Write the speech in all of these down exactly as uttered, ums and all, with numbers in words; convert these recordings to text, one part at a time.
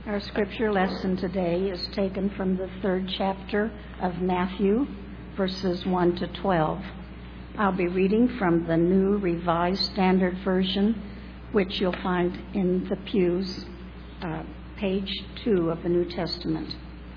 Our scripture lesson today is taken from the third chapter of Matthew, verses one to twelve. I'll be reading from the New Revised Standard Version, which you'll find in the pews, uh, page two of the New Testament.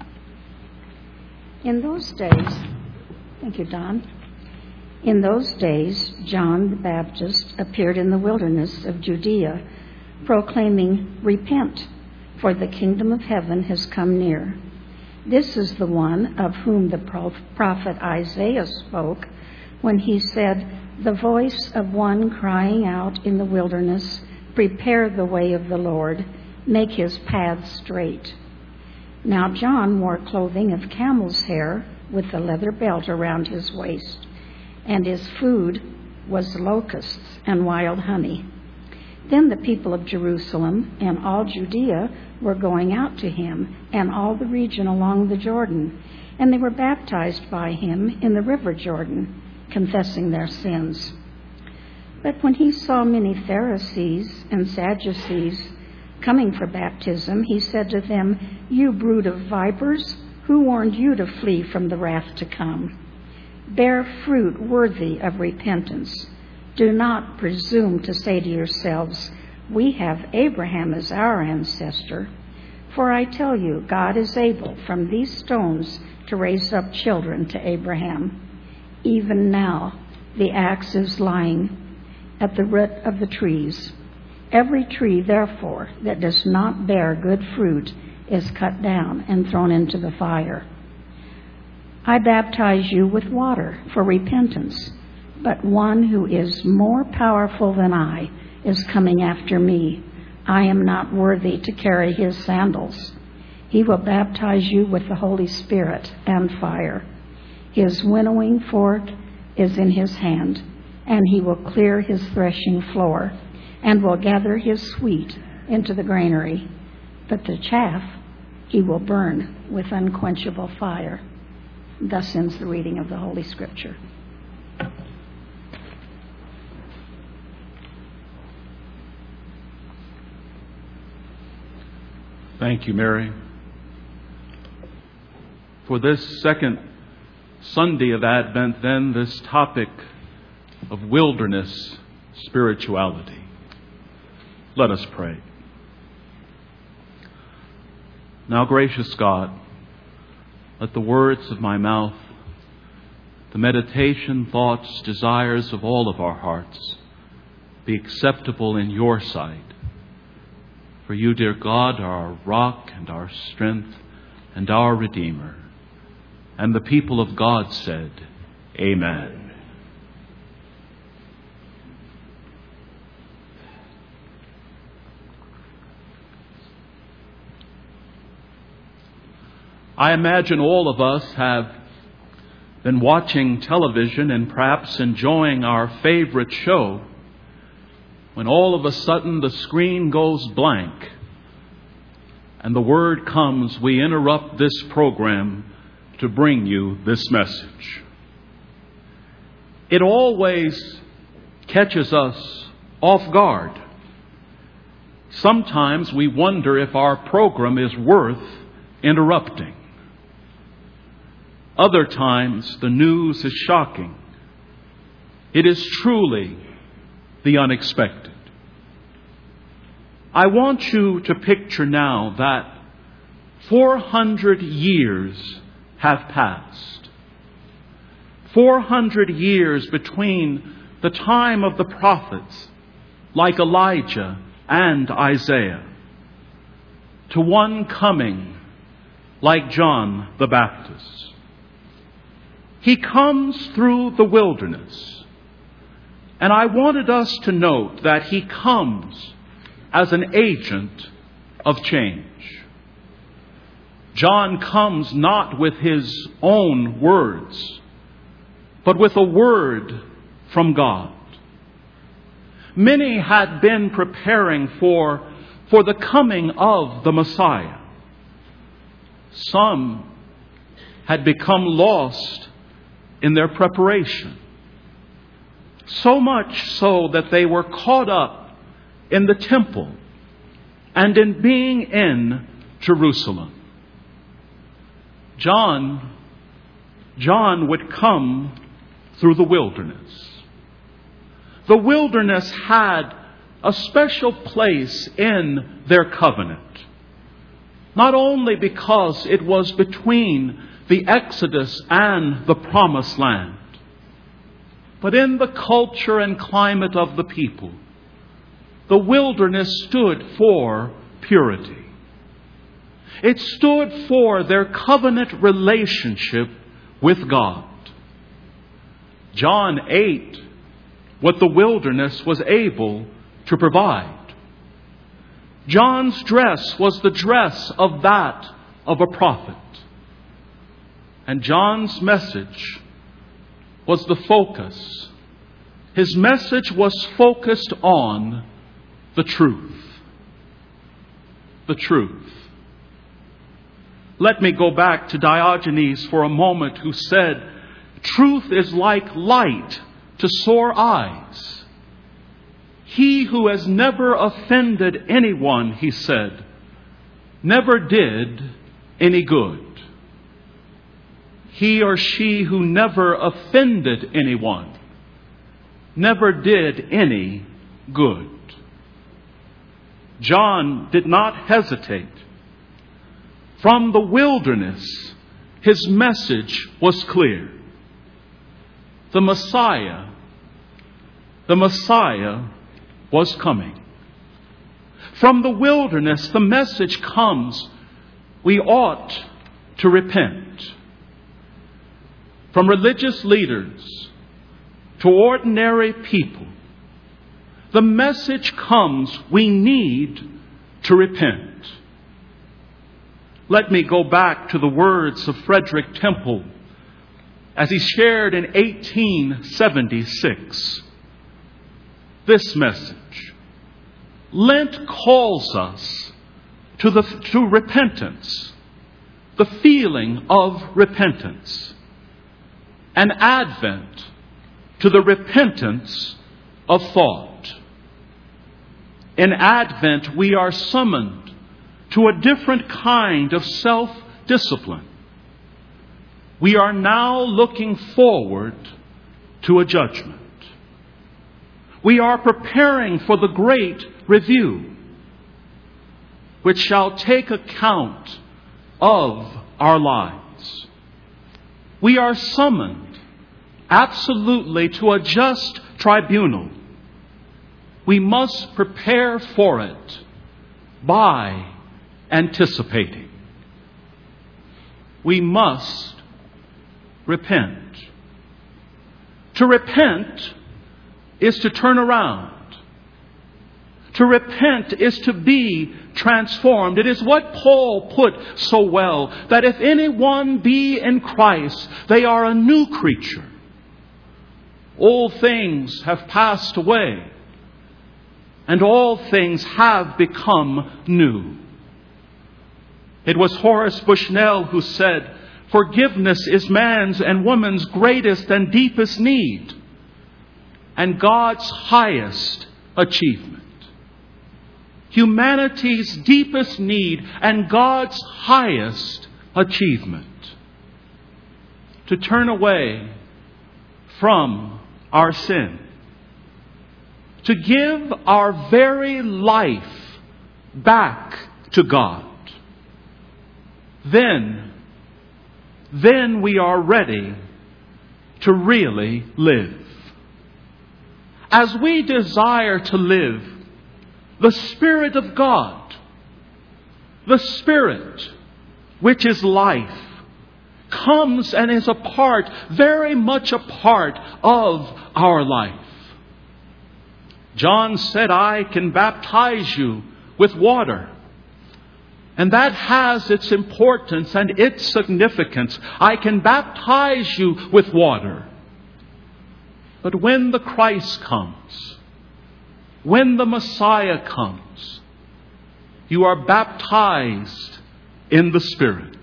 In those days, thank you, Don. In those days, John the Baptist appeared in the wilderness of Judea, proclaiming, "Repent, for the kingdom of heaven has come near." This is the one of whom the prophet Isaiah spoke when he said, "The voice of one crying out in the wilderness, prepare the way of the Lord, make his paths straight." Now John wore clothing of camel's hair with a leather belt around his waist, and his food was locusts and wild honey. Then the people of Jerusalem and all Judea were going out to him, and all the region along the Jordan, and they were baptized by him in the river Jordan, confessing their sins. But when he saw many Pharisees and Sadducees coming for baptism, he said to them, "You brood of vipers, who warned you to flee from the wrath to come? Bear fruit worthy of repentance. Do not presume to say to yourselves, 'We have Abraham as our ancestor.' For I tell you, God is able from these stones to raise up children to Abraham. Even now the axe is lying at the root of the trees. Every tree, therefore, that does not bear good fruit is cut down and thrown into the fire. I baptize you with water for repentance, but one who is more powerful than I is coming after me. I am not worthy to carry his sandals. He will baptize you with the Holy Spirit and fire. His winnowing fork is in his hand, and he will clear his threshing floor, and will gather his wheat into the granary. But the chaff he will burn with unquenchable fire." Thus ends the reading of the Holy Scripture. Thank you, Mary. For this second Sunday of Advent, then, this topic of wilderness spirituality. Let us pray. Now, gracious God, let the words of my mouth, the meditation, thoughts, desires of all of our hearts be acceptable in your sight. For you, dear God, are our rock and our strength and our Redeemer. And the people of God said, Amen. I imagine all of us have been watching television and perhaps enjoying our favorite show when all of a sudden the screen goes blank and the word comes, "We interrupt this program to bring you this message." It always catches us off guard. Sometimes we wonder if our program is worth interrupting. Other times the news is shocking. It is truly the unexpected. I want you to picture now that four hundred years have passed. four hundred years between the time of the prophets like Elijah and Isaiah to one coming like John the Baptist. He comes through the wilderness. And I wanted us to note that he comes as an agent of change. John comes not with his own words, but with a word from God. Many had been preparing for, for the coming of the Messiah. Some had become lost in their preparation. So much so that they were caught up in the temple and in being in Jerusalem. John, John would come through the wilderness. The wilderness had a special place in their covenant. Not only because it was between the Exodus and the Promised Land, but in the culture and climate of the people, the wilderness stood for purity. It stood for their covenant relationship with God. John ate what the wilderness was able to provide. John's dress was the dress of that of a prophet. And John's message was the focus. His message was focused on the truth. The truth. Let me go back to Diogenes for a moment, who said, "Truth is like light to sore eyes." He who has never offended anyone, he said, never did any good. He or she who never offended anyone never did any good. John did not hesitate. From the wilderness, his message was clear. The Messiah, the Messiah was coming. From the wilderness, the message comes, we ought to repent. From religious leaders to ordinary people, the message comes, we need to repent. Let me go back to the words of Frederick Temple as he shared in eighteen seventy-six. This message. Lent calls us to, the, to repentance, the feeling of repentance. And Advent to the repentance of thought. In Advent, we are summoned to a different kind of self-discipline. We are now looking forward to a judgment. We are preparing for the great review, which shall take account of our lives. We are summoned absolutely to a just tribunal. We must prepare for it by anticipating. We must repent. To repent is to turn around. To repent is to be transformed. It is what Paul put so well, that if anyone be in Christ, they are a new creature. All things have passed away, and all things have become new. It was Horace Bushnell who said, "Forgiveness is man's and woman's greatest and deepest need, and God's highest achievement." Humanity's deepest need and God's highest achievement. To turn away from our sin. To give our very life back to God. Then, then we are ready to really live. As we desire to live, the Spirit of God, the Spirit, which is life, comes and is a part, very much a part of our life. John said, "I can baptize you with water." And that has its importance and its significance. I can baptize you with water. But when the Christ comes, when the Messiah comes, you are baptized in the Spirit.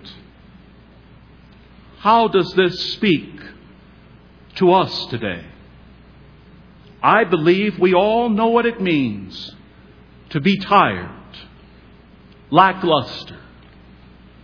How does this speak to us today? I believe we all know what it means to be tired, lackluster,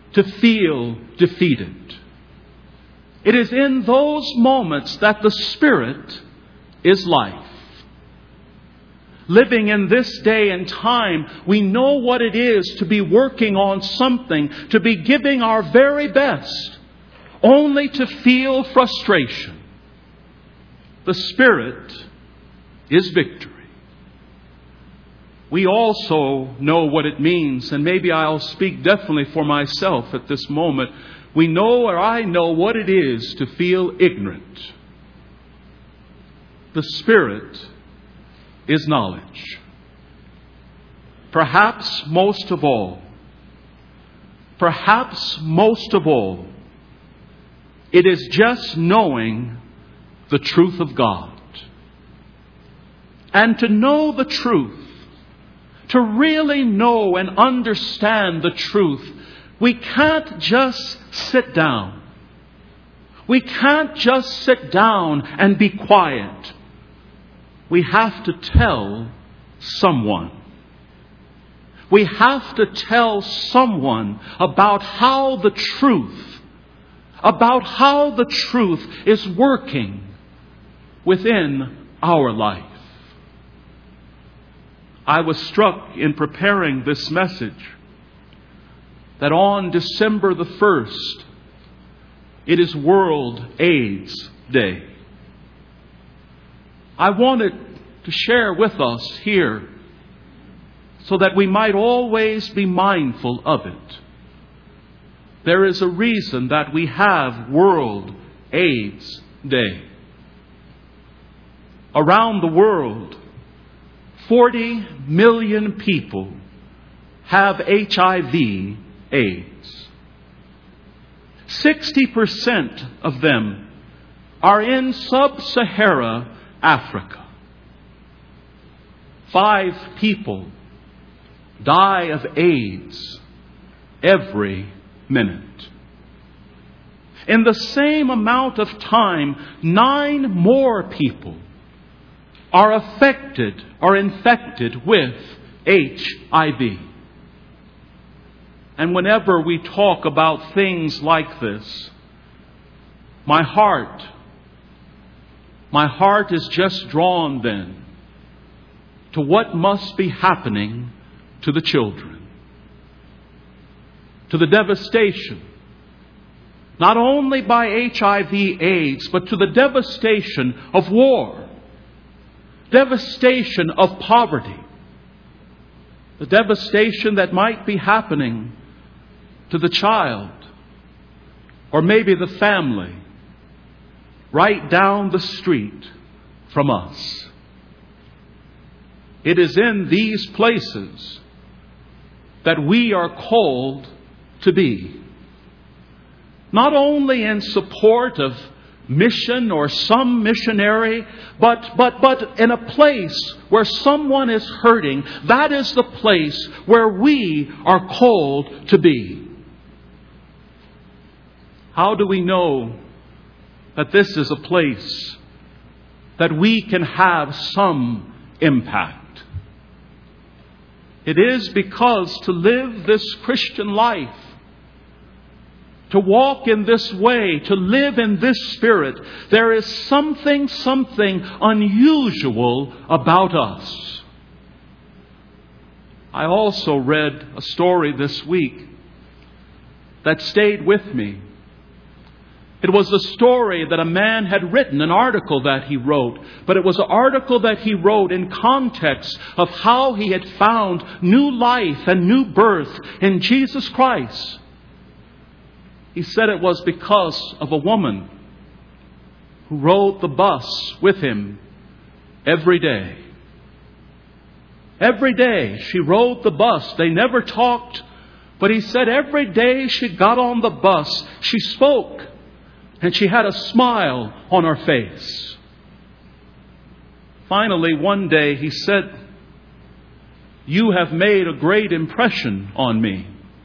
to feel defeated. It is in those moments that the Spirit is life. Living in this day and time, we know what it is to be working on something, to be giving our very best, only to feel frustration. The Spirit is victory. We also know what it means, and maybe I'll speak definitely for myself at this moment. We know, or I know, what it is to feel ignorant. The Spirit is knowledge. Perhaps most of all, perhaps most of all, it is just knowing the truth of God. And to know the truth, to really know and understand the truth, we can't just sit down. We can't just sit down and be quiet. We have to tell someone. We have to tell someone about how the truth, about how the truth is working within our life. I was struck in preparing this message that on December the first, it is World AIDS Day. I wanted to share with us here so that we might always be mindful of it. There is a reason that we have World AIDS Day. Around the world, forty million people have H I V AIDS. sixty percent of them are in sub-Sahara Africa. Five people die of AIDS every minute. In the same amount of time, nine more people are affected or infected with H I V. And whenever we talk about things like this, my heart, my heart is just drawn then to what must be happening to the children, to the devastation, not only by H I V AIDS, but to the devastation of war, devastation of poverty, the devastation that might be happening to the child, or maybe the family, right down the street from us. It is in these places that we are called to be. Not only in support of mission or some missionary, but, but, but in a place where someone is hurting. That is the place where we are called to be. How do we know that this is a place that we can have some impact? It is because to live this Christian life, to walk in this way, to live in this spirit, there is something, something unusual about us. I also read a story this week that stayed with me. It was a story that a man had written, an article that he wrote. But it was an article that he wrote in context of how he had found new life and new birth in Jesus Christ. He said it was because of a woman who rode the bus with him every day. Every day she rode the bus. They never talked. But he said every day she got on the bus, she spoke. And she had a smile on her face. Finally, one day he said, "You have made a great impression on me."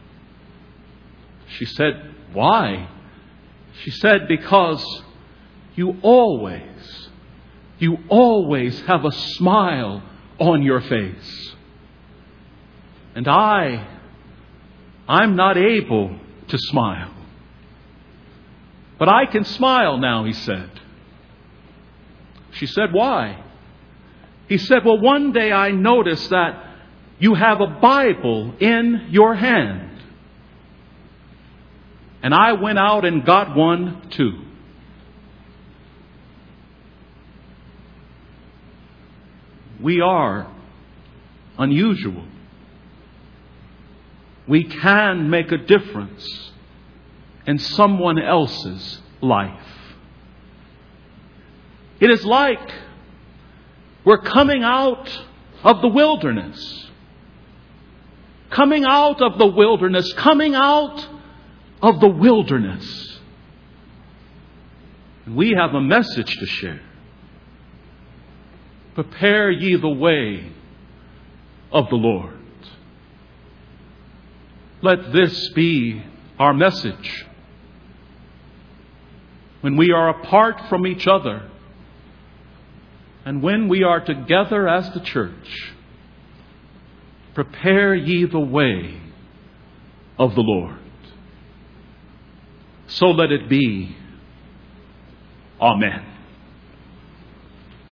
She said, "Why?" She said, "Because you always, you always have a smile on your face. And I, I'm not able to smile. But I can smile now, he said. She said, why? He said, well, one day I noticed that you have a Bible in your hand. And I went out and got one too. We are unusual. We can make a difference in someone else's life. It is like we're coming out of the wilderness. Coming out of the wilderness. Coming out of the wilderness. And we have a message to share. Prepare ye the way of the Lord. Let this be our message. When we are apart from each other, and when we are together as the church, prepare ye the way of the Lord. So let it be. Amen.